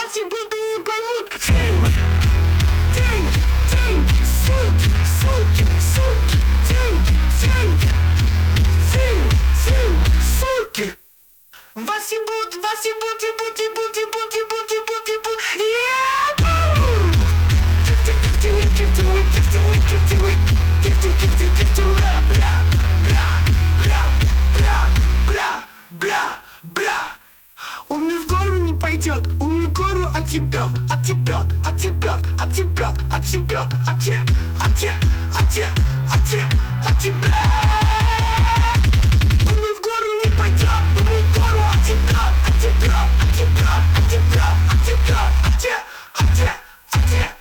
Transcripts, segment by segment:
Вас и буду уголок. Деньги, суки, суки, суки, деньги, суки. Вас и буд, Он мне в гору не пойдет, он мне в гору отъебет, отъебет, отъебет, отъебет, отъебет, отъебет. Он мне в гору не пойдет, он мне в гору отъебет, отъебет, отъебет, отъебет, отъебет, отъебет.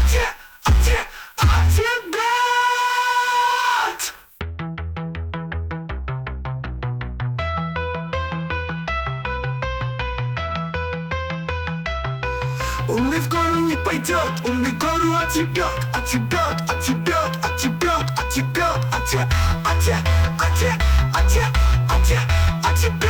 Он мне в гору не пойдет, он мне в гору отъебет, отъебет, отъебет, отъебет, отъебет, отъебет.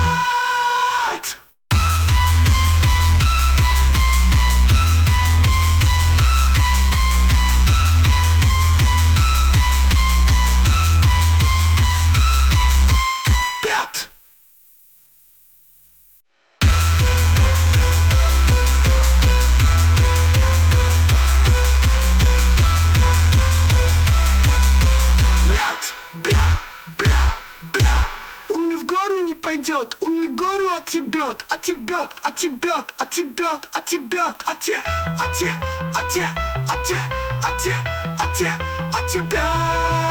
Пойдет, он мне гору отъебет, отъебет, отъебет, отъебет, отъебет, отъебет.